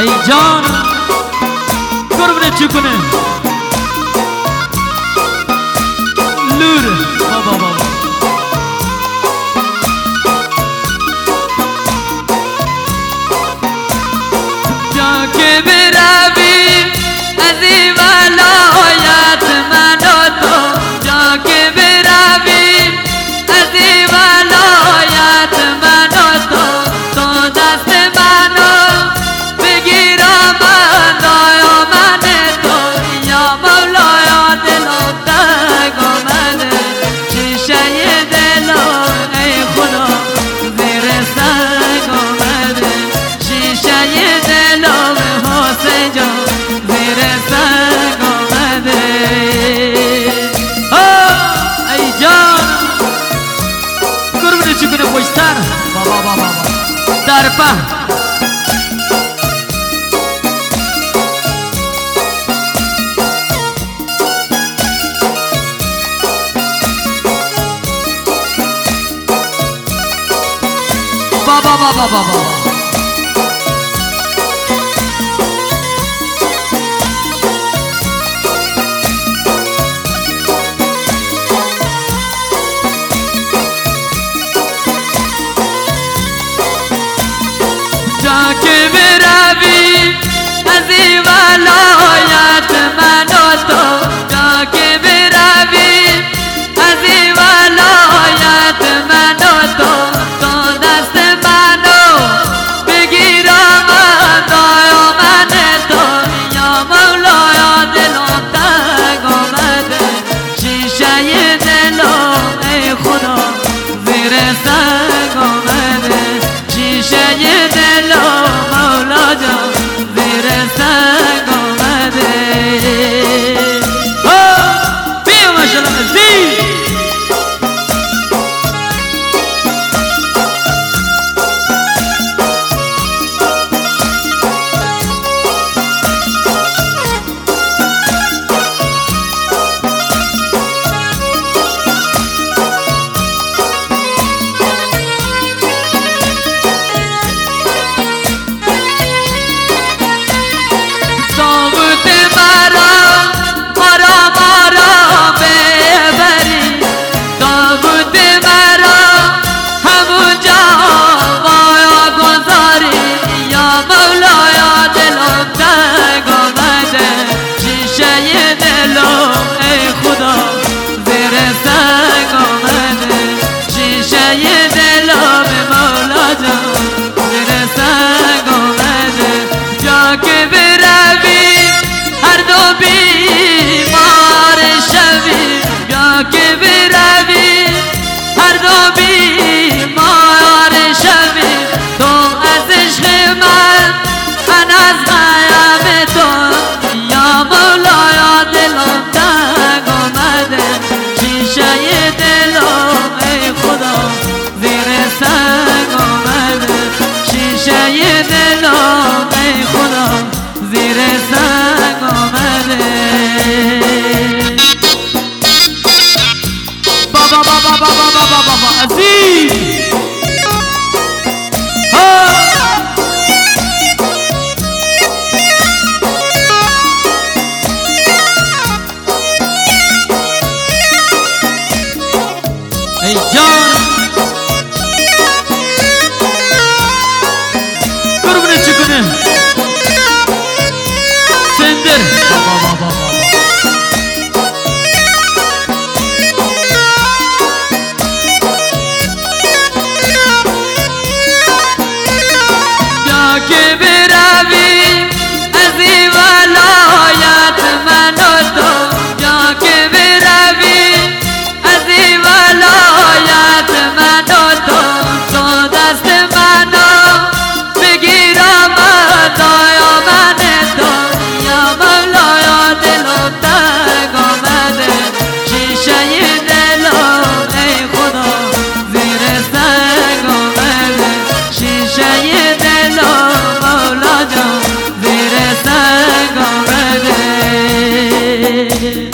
ای جان قربونه چکنه لور بابا بابا جا که برویم از این ولایت من و تو جا که برویم از این ولایت من و تو دست منو بگیرم دایا من تو یا مولایا دلم تنگ آمده شیشه دلم ای خدا زیر سنگ آمده شیشه دلم حسین جان زیر سنگ آمده ای جان قربونه چی کنه خوشتر بابا بابا بابا در په بابا بابا بابا جا که برویم از این ولایت من و تو جا که برویم از این ولایت من و تو دست منو بگیرم دایا من تو یا مولایا دلم تنگ آمده شیشه دلم ای خدا زیر سنگ آمده شیشه دلم مولا جان زیر سنگ آمده بیا ماشاءالله مزید که برویم هر دو بیمار شویم تو از عشق من از غیب تو یا مولایا دلم تنگ آمده شیشه دلم ای خدا زیر سنگ آمده شیشه دلم ای خدا زیر سنگ آمده بابا بابا بابا بابا بابا عزیز ای جان قربونه چکنه سندر بابا بابا بابا که برویم از این ولایت من و تو جا که برویم از این ولایت من و تو دست منو بگیرم دایا من تو یا مولایا دلم تنگ آمده شیشه دلم ای خدا زیر سنگ آمده شیشه دلم مولا جان زیر سنگ آمده